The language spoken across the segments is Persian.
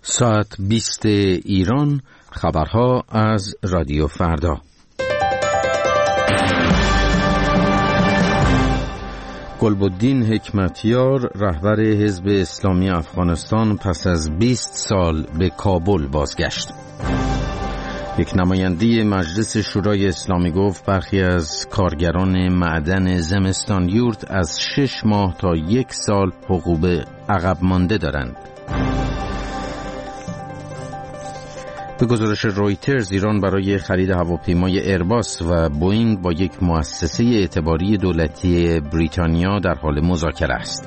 ساعت 20 ایران، خبرها از رادیو فردا. گلبدین حکمتیار رهبر حزب اسلامی افغانستان پس از 20 سال به کابل بازگشت. یک نماینده مجلس شورای اسلامی گفت برخی از کارگران معدن زمستان یورت از 6 ماه تا 1 سال حقوق عقب مانده دارند. به گزارش رویترز، ایران برای خرید هواپیمای ایرباس و بوئینگ با یک مؤسسه اعتباری دولتی بریتانیا در حال مذاکره است.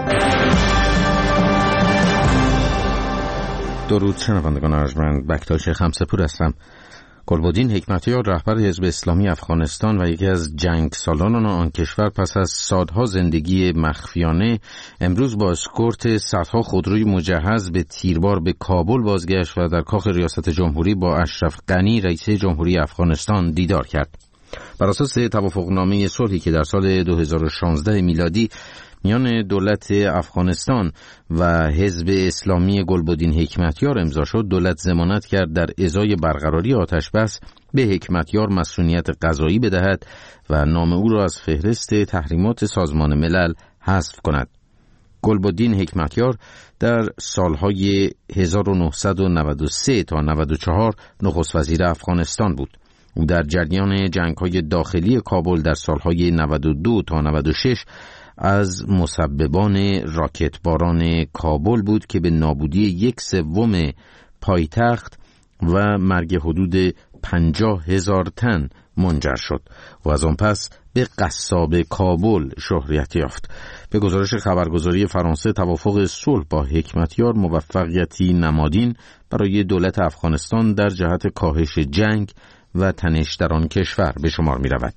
درود شنوندگان ارجمند، بکتاش خمسه‌پور هستم. گلبدین حکمتیار رهبر حزب اسلامی افغانستان و یکی از جنگ سالاران آن کشور پس از سالها زندگی مخفیانه امروز با اسکورت صدها خودروی مجهز به تیربار به کابل بازگشت و در کاخ ریاست جمهوری با اشرف غنی رئیس جمهوری افغانستان دیدار کرد. بر اساس توافقنامه صلحی که در سال 2016 میلادی میان دولت افغانستان و حزب اسلامی گلبدین حکمتیار امضا شد، دولت ضمانت کرد در ازای برقراری آتشبس به حکمتیار مسئولیت قضایی بدهد و نام او را از فهرست تحریمات سازمان ملل حذف کند. گلبدین حکمتیار در سالهای 1993 تا 94 نخست وزیر افغانستان بود. او در جریان جنگ‌های داخلی کابل در سالهای 92 تا 96 از مسببان راکتباران کابل بود که به نابودی 1/3 پایتخت و مرگ حدود 50,000 تن منجر شد و از آن پس به قصاب کابل شهرت یافت. به گزارش خبرگزاری فرانسه، توافق صلح با حکمتیار موفقیتی نمادین برای دولت افغانستان در جهت کاهش جنگ و تنش در آن کشور به شمار می رود.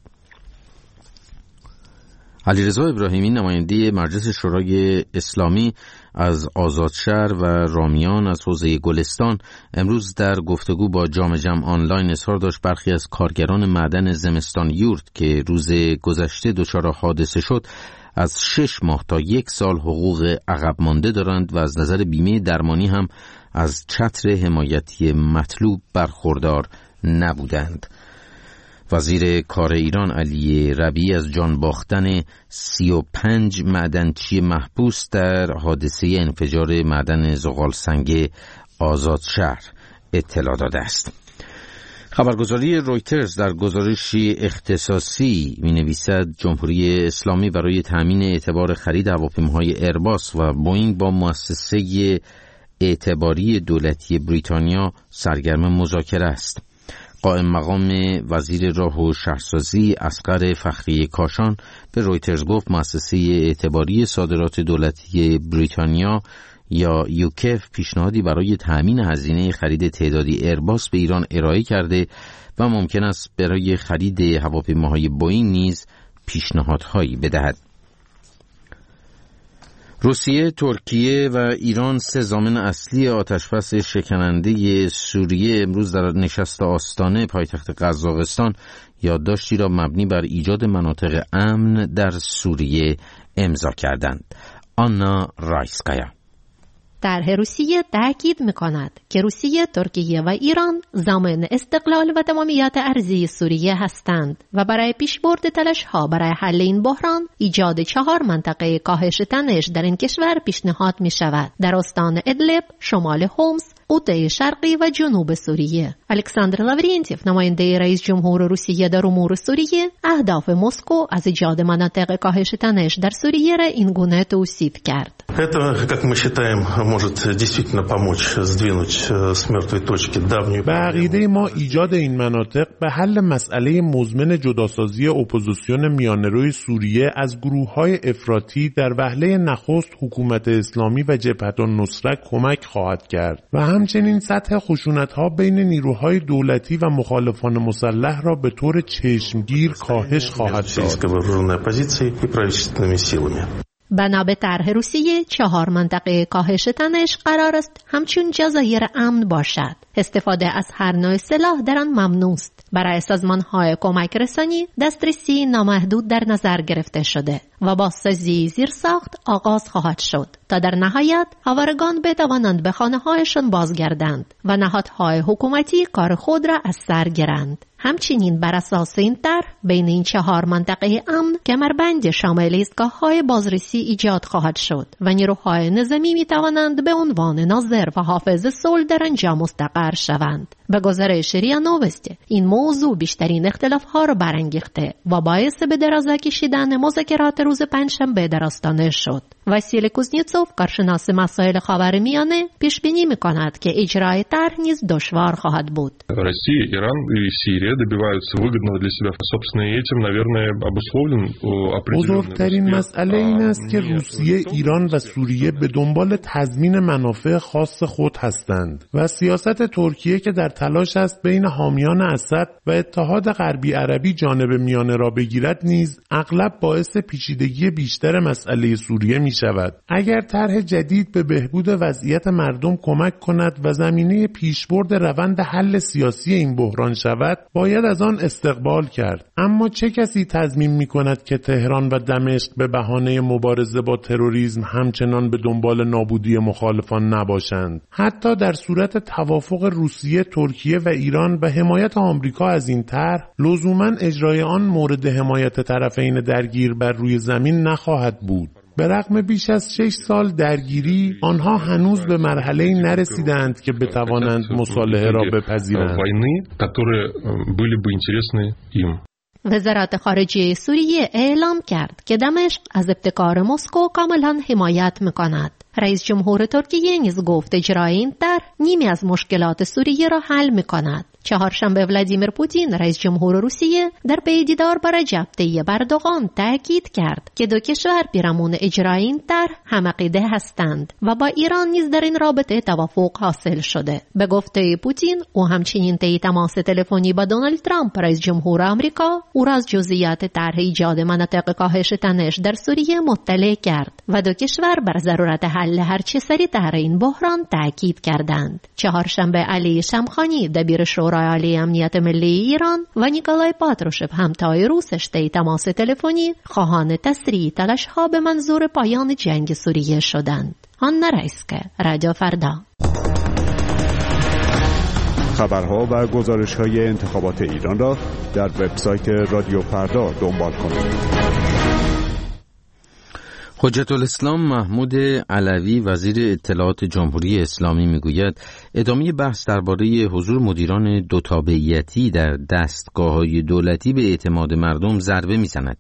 علیرضا ابراهیمی نماینده مجلس شورای اسلامی از آزادشهر و رامیان از حوزه گلستان امروز در گفتگو با جام جم آنلاین اظهار داشت برخی از کارگران معدن زمستان یورت که روز گذشته دچار حادثه شد از 6 ماه تا 1 سال حقوق عقب مانده دارند و از نظر بیمه درمانی هم از چتر حمایتی مطلوب برخوردار نبودند. وزیر کار ایران علی ربیعی از جان باختن 35 معدنچی محبوس در حادثه انفجار معدن زغالسنگ آزادشهر اطلاع داده است. خبرگزاری رویترز در گزارشی اختصاصی می‌نویسد جمهوری اسلامی برای تامین اعتبار خرید هواپیماهای ایرباس و بوئینگ با مؤسسه اعتباری دولتی بریتانیا سرگرم مذاکره است. قائم مقام وزیر راه و شهرسازی اصغر فخری کاشان به رویترز گفت مؤسسه اعتباری صادرات دولتی بریتانیا یا یوکف پیشنهادی برای تأمین هزینه خرید تعدادی ایرباس به ایران ارائه کرده و ممکن است برای خرید هواپیماهای بوئینگ نیز پیشنهادهایی بدهد. روسیه، ترکیه و ایران 3 ضامن اصلی آتشبس شکننده سوریه امروز در نشست آستانه پایتخت قزاقستان یادداشتی را مبنی بر ایجاد مناطق امن در سوریه امضا کردند. آنا رایسکایا طرح روسیه تاکید می‌کند که روسیه، ترکیه و ایران ضامن استقلال و تمامیت ارضی سوریه هستند و برای پیشبرد تلاش‌ها برای حل این بحران ایجاد 4 منطقه کاهش تنش در این کشور پیشنهاد می‌شود: در استان ادلب، شمال حمص، قطب شرقی و جنوب سوریه. الکساندر لاورینتیف نماینده رئیس جمهور روسیه در امور سوریه اهداف مسکو از ایجاد مناطق کاهش تنش در سوریه را این گونه توصیف کرد. Это, как мы считаем, может действительно помочь сдвинуть с мертвой точки давнюю. به عقیده ما ایجاد این مناطق به حل مسئله مزمن جداسازی اپوزیسیون میانه‌روی سوریه از گروه‌های افراطی در وهله نخست حکومت اسلامی و جبهت النصره کمک خواهد کرد و همچنین سطح خشونت‌ها بین نیروهای دولتی و مخالفان مسلح را به طور چشمگیر کاهش خواهد داد. بنا به طرح روسیه 4 منطقه کاهش تنش قرار است همچون جزایر امن باشد. استفاده از هر نوع سلاح در آن ممنوع است. برای سازمان‌های کمک رسانی دسترسی نامحدود در نظر گرفته شده و بازسازی زیرساخت آغاز خواهد شد تا در نهایت آوارگان بتوانند به خانه‌هایشان بازگردند و نهادهای حکومتی کار خود را از سر گیرند. همچنین بر اساس این طرح بین این 4 منطقه امن کمربند شامل ایستگاه‌های بازرسی ایجاد خواهد شد و نیروهای نظامی می‌توانند به عنوان ناظر و حافظ صلح در آنجا مستقر شوند. به گزارش ریا نووستی این موضوع بیشترین اختلاف‌ها را برانگیخته و باعث به دراز کشیدن مذاکرات روز پنجشنبه در آستانه شد. واسیل کوزنیتسوف کارشناس مسائل خاورمیانه پیش بینی می‌کند که اجرای طرح نیز دشوار خواهد بود. Россия, Иран и Сирия добиваются выгодного для себя. Собственно, этим, наверное, обусловлен определенный. بزرگترین مسئله این است که روسیه، ایران و سوریه به دنبال تضمین منافع خاص خود هستند و سیاست ترکیه که در تلاش است بین حامیان اسد و اتحاد غربی عربی جانب میانه را بگیرد نیز اغلب باعث پیچیدگی بیشتر مسئله سوریه می شود. اگر طرح جدید به بهبود وضعیت مردم کمک کند و زمینه پیشبرد روند حل سیاسی این بحران شود، باید از آن استقبال کرد. اما چه کسی تضمین می کند که تهران و دمشق به بهانه مبارزه با تروریسم همچنان به دنبال نابودی مخالفان نباشند؟ حتی در صورت توافق روسیه، ترکیه و ایران و حمایت آمریکا از این طرح، لزوما اجرای آن مورد حمایت طرفین درگیر بر روی زمین نخواهد بود. به رغم بیش از 6 سال درگیری، آنها هنوز به مرحله‌ای نرسیدند که بتوانند مصالحه را بپذیرند. وزارت خارجه سوریه اعلام کرد که دمشق از ابتکار مسکو کاملا حمایت می‌کند. رئیس جمهور ترکیه نیز گفت اجرای این طرح نیمی از مشکلات سوریه را حل می‌کند. چهارشنبه ولادیمیر پوتین رئیس جمهور روسیه در پی دیدار با رجب طیب اردوغان تاکید کرد که دو کشور پیرامون اجرای این طرح همعقیده هستند و با ایران نیز در این رابطه توافق حاصل شده. به گفته پوتین، او همچنین طی تماس تلفنی با دونالد ترامپ رئیس جمهور آمریکا او را از جزئیات طرح ایجاد مناطق کاهش تنش در سوریه مطلع کرد و دو کشور بر ضرورت حل هرچه سریعتر این بحران تاکید کردند. چهارشنبه علی شمخانی دبیر شورای عالی امنیت ملی ایران و نیکولای پاتروشف همتای روسش طی تماس تلفنی خواهان تسریع تلاش‌ها به منظور پایان جنگ سوریه شدند. آنا رایسکه، رادیو فردا. خبرها و گزارش‌های انتخابات ایران را در وبسایت رادیو فردا دنبال کنید. حجت الاسلام محمود علوی وزیر اطلاعات جمهوری اسلامی میگوید ادامه بحث درباره حضور مدیران دو تابعیتی در دستگاه‌های دولتی به اعتماد مردم ضربه میزند.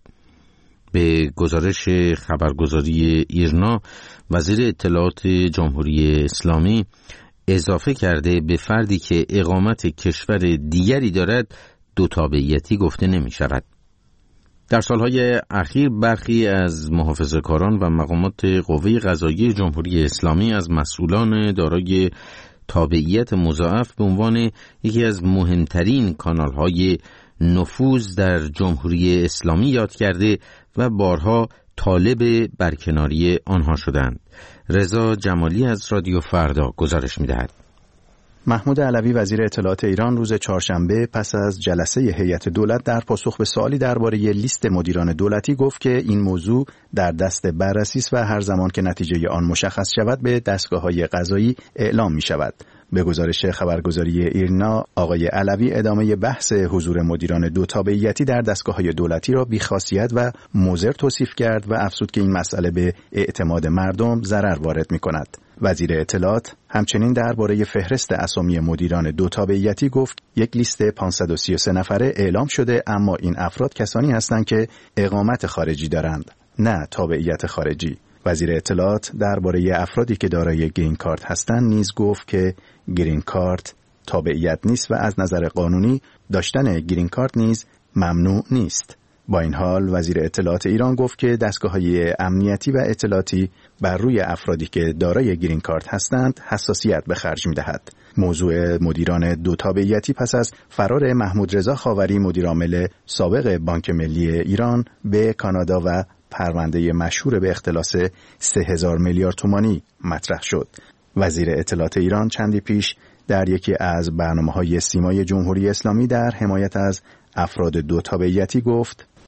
به گزارش خبرگزاری ایرنا، وزیر اطلاعات جمهوری اسلامی اضافه کرده به فردی که اقامت کشور دیگری دارد دو تابعیتی گفته نمی شود. در سالهای اخیر برخی از محافظه‌کاران و مقامات قوه قضاییه جمهوری اسلامی از مسئولان دارای تابعیت مضاعف به عنوان یکی از مهمترین کانال‌های نفوذ در جمهوری اسلامی یاد کرده و بارها طالب برکناری آنها شدند. رضا جمالی از رادیو فردا گزارش می‌دهد. محمود علوی وزیر اطلاعات ایران روز چهارشنبه پس از جلسه هیئت دولت در پاسخ به سوالی درباره لیست مدیران دولتی گفت که این موضوع در دست بررسی است و هر زمان که نتیجه آن مشخص شود به دستگاه‌های قضایی اعلام می‌شود. به گزارش خبرگزاری ایرنا، آقای علوی ادامه بحث حضور مدیران دو تابعیتی در دستگاه‌های دولتی را بی‌خاصیت و مضر توصیف کرد و افزود که این مسئله به اعتماد مردم ضرر وارد می‌کند. وزیر اطلاعات همچنین درباره فهرست اسامی مدیران دو تابعیتی گفت یک لیست 533 نفره اعلام شده، اما این افراد کسانی هستند که اقامت خارجی دارند، نه تابعیت خارجی. وزیر اطلاعات درباره افرادی که دارای گرین کارت هستند نیز گفت که گرین کارت تابعیت نیست و از نظر قانونی داشتن گرین کارت نیز ممنوع نیست. با این حال وزیر اطلاعات ایران گفت که دستگاه‌های امنیتی و اطلاعاتی بر روی افرادی که دارای گرین کارت هستند حساسیت به خرج می‌دهد. موضوع مدیران دو تابعیتی پس از فرار محمود رضا خاوری مدیرعامل سابق بانک ملی ایران به کانادا و پرونده مشهور به اختلاس 3000 میلیارد تومانی مطرح شد. وزیر اطلاعات ایران چندی پیش در یکی از برنامه‌های سیمای جمهوری اسلامی در حمایت از افراد دو تابعیتی گفت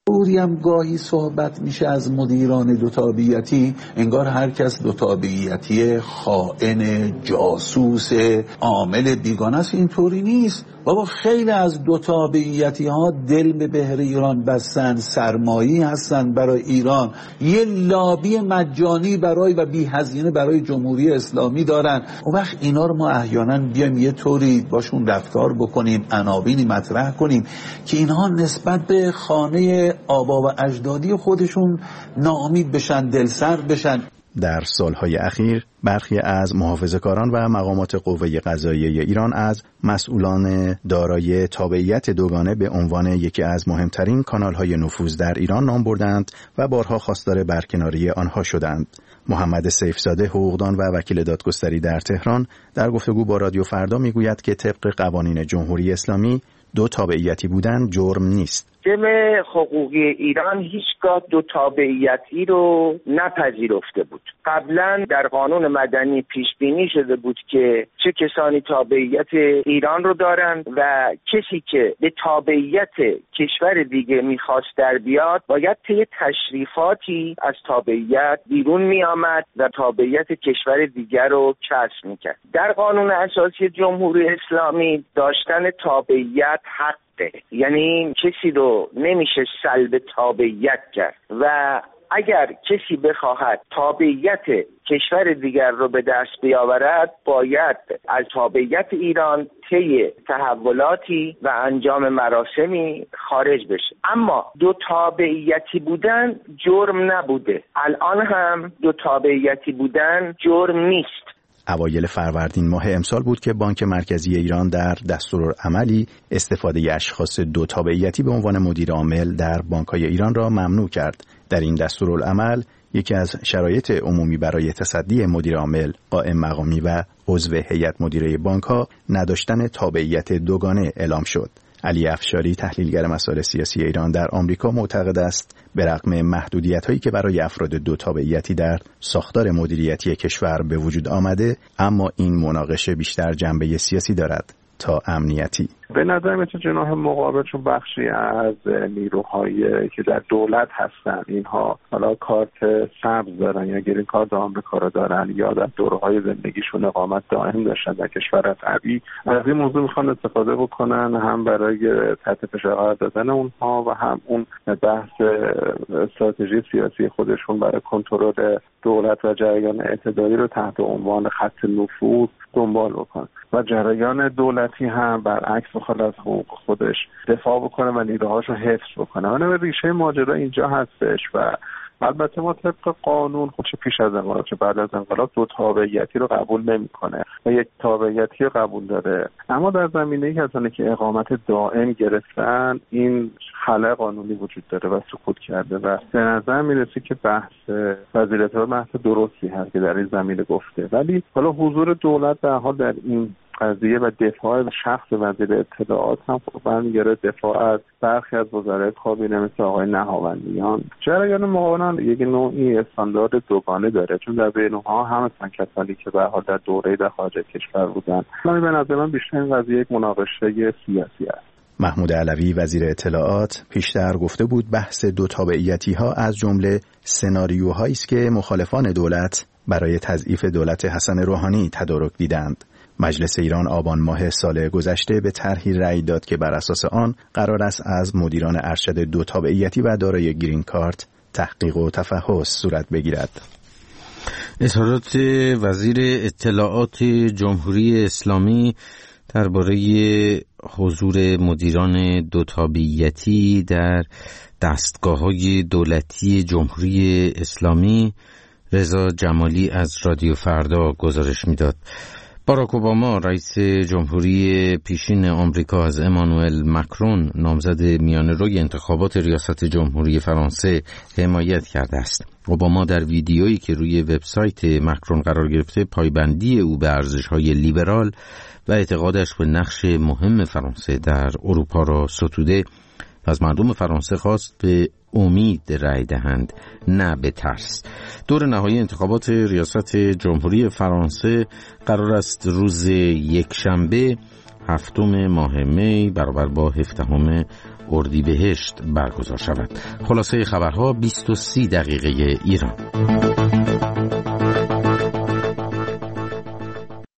طوری هم گاهی صحبت میشه از مدیران دو تابعیتی، انگار هر کس دو تابعیتی خائن، جاسوس، عامل بیگانه است. اینطوری نیست بابا. خیلی از دو تابعیتی ها دل به بحر ایران بستن، سرمایه‌ای هستن برای ایران، یه لابی مجانی برای و بی هزینه برای جمهوری اسلامی دارن. اون وقت اینا رو ما احیانا بیایم یه طوری باشون رفتار بکنیم، عناوینی مطرح کنیم که اینها نسبت به خانه آبا و اجدادی خودشون ناامید بشن، دلسرد بشن. در سالهای اخیر برخی از محافظه‌کاران و مقامات قوه قضاییه ایران از مسئولان دارای تابعیت دوگانه به عنوان یکی از مهمترین کانال‌های نفوذ در ایران نام بردند و بارها خواستار برکناری آنها شدند. محمد سیفزاده، حقوقدان و وکیل دادگستری در تهران، در گفتگو با رادیو فردا میگوید که طبق قوانین جمهوری اسلامی دو تابعیتی بودن جرم نیست. سیستم حقوقی ایران هیچگاه دو تابعیتی رو نپذیرفته بود. قبلا در قانون مدنی پیش بینی شده بود که چه کسانی تابعیت ایران رو دارند و کسی که به تابعیت کشور دیگه میخواست در بیاد باید طی تشریفاتی از تابعیت بیرون میآمد و تابعیت کشور دیگر رو کسب میکرد. در قانون اساسی جمهوری اسلامی داشتن تابعیت حق، یعنی کسی رو نمیشه سلب تابعیت کرد و اگر کسی بخواهد تابعیت کشور دیگر رو به دست بیاورد باید از تابعیت ایران طی تحولاتی و انجام مراسمی خارج بشه. اما دو تابعیتی بودن جرم نبوده، الان هم دو تابعیتی بودن جرم نیست. اوایل فروردین ماه امسال بود که بانک مرکزی ایران در دستورالعملی استفاده اشخاص دو تابعیتی به عنوان مدیر عامل در بانک‌های ایران را ممنوع کرد. در این دستورالعمل یکی از شرایط عمومی برای تصدی مدیر عامل، قائم مقامی و عضو هیئت مدیره بانک‌ها نداشتن تابعیت دوگانه اعلام شد. علی افشاری، تحلیلگر مسائل سیاسی ایران در آمریکا، معتقد است به رغم محدودیت‌هایی که برای افراد دو تابعیتی در ساختار مدیریتی کشور به وجود آمده، اما این مناقشه بیشتر جنبه سیاسی دارد تا امنیتی. به نظر میاد جناح مقابل چون بخشی از نیروهایی که در دولت هستن اینها حالا کارت سبز دارن یا گرین کارت آمریکا رو دارن یا در دوره‌های زندگیشون اقامت دائم داشتن در کشور عربی، از این موضوع میخوان استفاده بکنن هم برای تحت فشار قرار دادن اونها و هم اون بحث استراتژی سیاسی خودشون برای کنترل دولت و جریان اعتدالی رو تحت عنوان خط نفوذ دنبال بکنن و جریان دولتی هم برعکس بخواد از حقوق خودش دفاع بکنه و نیروهاش رو حفظ بکنه. اون ریشه ماجرا اینجا هستش و البته ما طبق قانون خود چه پیش از انقلاب چه بعد از انقلاب دو تابعیتی رو قبول نمیکنه و یک تابعیتی رو قبول داره، اما در زمینه‌ای کسانی که اقامت دائم گرفتن این خلأ قانونی وجود داره و سقوط کرده و به نظر میرسه که بحث وزیر اطلاعات بحث درستی هست که در این زمینه گفته، ولی حالا حضور دولت در حال در این قضیه و دفاع شخص وزیر اطلاعات هم برمیگره دفاع از برخی از وزرای کابینه مثل آقای نهاوندیان. جریان مقاومت یک نوعی استاندارد دوگانه داره چون در بین اونها هم هستن کسانی که به حال در دوره در خارج کشور بودن. من به نظر من بیشتر این قضیه یک مناقشه سیاسی است. محمود علوی وزیر اطلاعات پیشتر گفته بود بحث دو تابعیتی ها از جمله سناریوهایی است که مخالفان دولت برای تضعیف دولت حسن روحانی تدارک دیدند. مجلس ایران آبان ماه سال گذشته به طرحی رأی داد که بر اساس آن قرار است از مدیران ارشد دو تابعیتی و دارای گرین کارت تحقیق و تفحص صورت بگیرد. اظهارات وزیر اطلاعات جمهوری اسلامی درباره حضور مدیران دو تابعیتی در دستگاه‌های دولتی جمهوری اسلامی، رضا جمالی از رادیو فردا گزارش می‌داد. باراک اوباما رئیس جمهوری پیشین آمریکا از امانوئل مکرون نامزد میانه‌روی انتخابات ریاست جمهوری فرانسه حمایت کرده است. اوباما در ویدیویی که روی وبسایت مکرون قرار گرفته پایبندی او به ارزش‌های لیبرال و اعتقادش به نقش مهم فرانسه در اروپا را ستوده و از مردم فرانسه خواست به امید رأی دهند نه به ترس. دور نهایی انتخابات ریاست جمهوری فرانسه قرار است روز یکشنبه 7 ماه می برابر با 17 اردیبهشت برگزار شود. خلاصه خبرها 20:30 ایران.